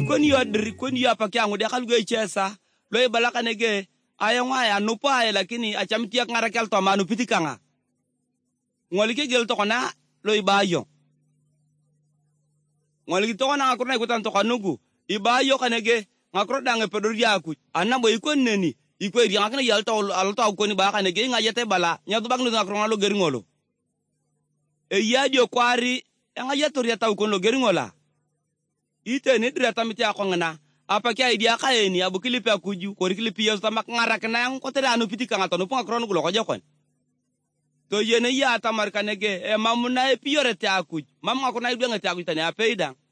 ikon yodir kon yapaki angu de kalgo chesa loy balaka nege ayonga ya nupa ay lakini achamti ak ngarakel to manu pitikanga ngol ke gel to kona loy bayo ngol ki to kona akro na ikutan to kanugu ibayo kanege ngakro dange pedor yaku anabo ikon neni iko ri ngakna yalto alto ko ni ba kanege ngayete bala nyadu bag nu ngakro ngalo geringolo e yadio kwari ngayato ri taw kon lo geringola ite ni dira tamiti akongna apa kya idia kaeni abu kilipi akuju ko kilipi yo tamak ngarak na yang ko tere anu pitika ngato no pon akron gulo ko jokon to yene ya tamar kanege e mamuna e piore te akuj mam ngako na idu ngati akuj tane apeida